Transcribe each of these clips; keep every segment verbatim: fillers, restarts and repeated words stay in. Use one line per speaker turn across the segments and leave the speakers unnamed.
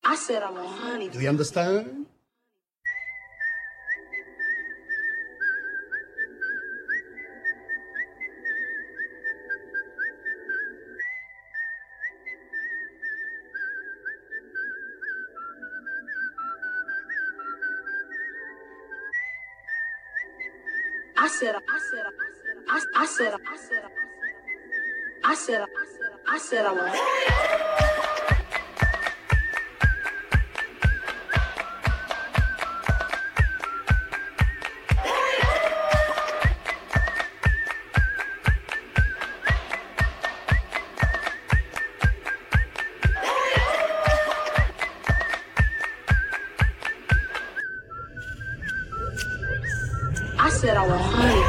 I said I want honey.
Do you understand?
I said, I said, I said, I said, I said, I said, I said, I want. I said I want honey.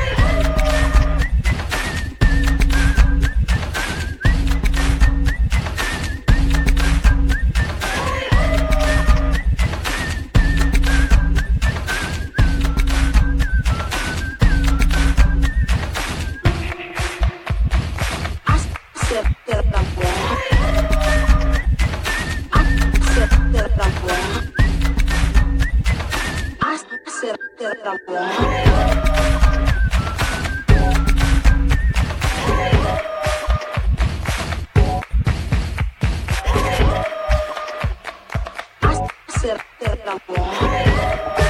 I said that I want.